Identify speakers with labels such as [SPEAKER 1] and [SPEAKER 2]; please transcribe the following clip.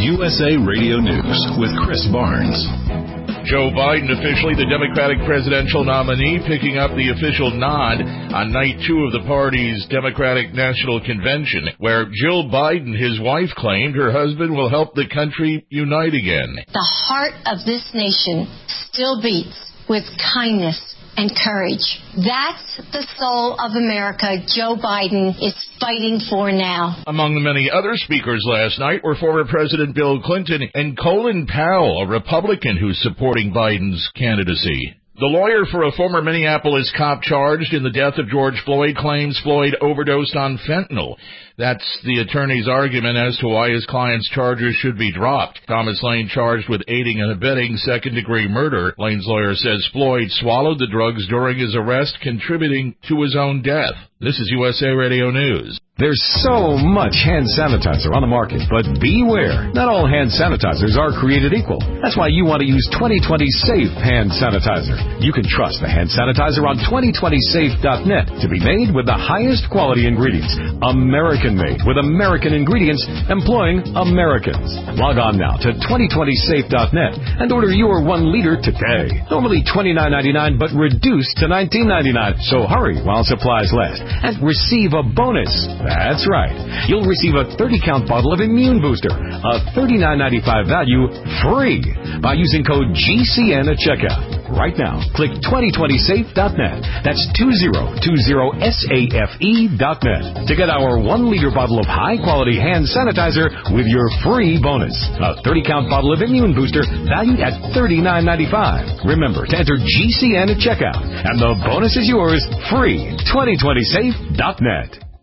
[SPEAKER 1] USA Radio News with Chris Barnes.
[SPEAKER 2] Joe Biden, officially the Democratic presidential nominee, picking up the official nod on night 2 of the party's Democratic National Convention, where Jill Biden, his wife, claimed her husband will help the country unite again.
[SPEAKER 3] The heart of this nation still beats with kindness and courage. That's the soul of America Joe Biden is fighting for now.
[SPEAKER 2] Among the many other speakers last night were former President Bill Clinton and Colin Powell, a Republican who's supporting Biden's candidacy. The lawyer for a former Minneapolis cop charged in the death of George Floyd claims Floyd overdosed on fentanyl. That's the attorney's argument as to why his client's charges should be dropped. Thomas Lane charged with aiding and abetting second-degree murder. Lane's lawyer says Floyd swallowed the drugs during his arrest, contributing to his own death. This is USA Radio News.
[SPEAKER 4] There's so much hand sanitizer on the market, but beware. Not all hand sanitizers are created equal. That's why you want to use 2020 Safe Hand Sanitizer. You can trust the hand sanitizer on 2020safe.net to be made with the highest quality ingredients. American-made with American ingredients, employing Americans. Log on now to 2020safe.net and order your 1 liter today. Normally $29.99, but reduced to $19.99. So hurry while supplies last and receive a bonus. That's right. You'll receive a 30-count bottle of Immune Booster, a $39.95 value, free by using code GCN at checkout. Right now, click 2020safe.net. That's 2020safe.net to get our 1-liter bottle of high-quality hand sanitizer with your free bonus. A 30-count bottle of Immune Booster valued at $39.95. Remember to enter GCN at checkout, and the bonus is yours free. 2020safe.net.